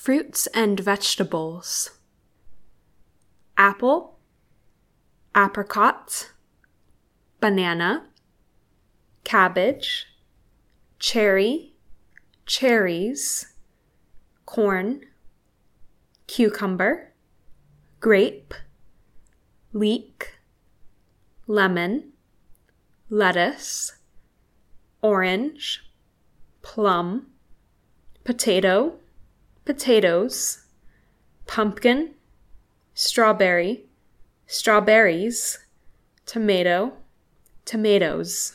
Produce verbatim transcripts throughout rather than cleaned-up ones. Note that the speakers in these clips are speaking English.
Fruits and vegetables: apple, apricot, banana, cabbage, cherry, cherries, corn, cucumber, grape, leek, lemon, lettuce, orange, plum, potato, potatoes, pumpkin, strawberry, strawberries, tomato, tomatoes.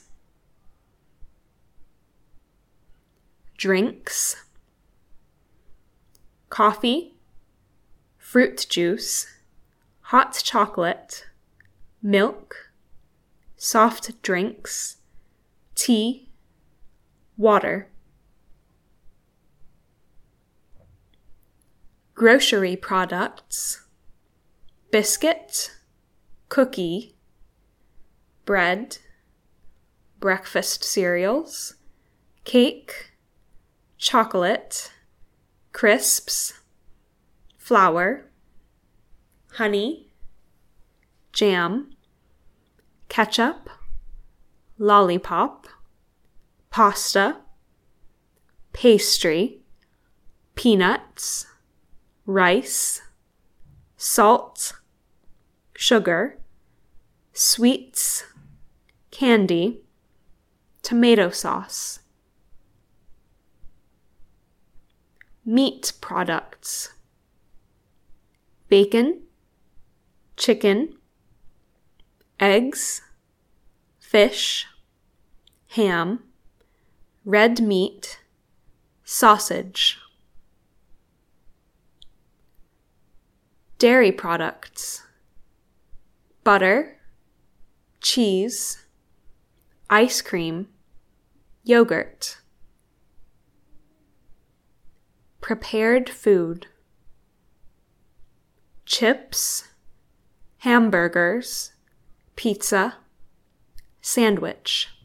Drinks: coffee, fruit juice, hot chocolate, milk, soft drinks, tea, water. Grocery products: biscuit, cookie, bread, breakfast cereals, cake, chocolate, crisps, flour, honey, jam, ketchup, lollipop, pasta, pastry, peanuts, rice, salt, sugar, sweets, candy, tomato sauce. Meat products: bacon, chicken, eggs, fish, ham, red meat, sausage. Dairy products: butter, cheese, ice cream, yogurt. Prepared food: chips, hamburgers, pizza, sandwich.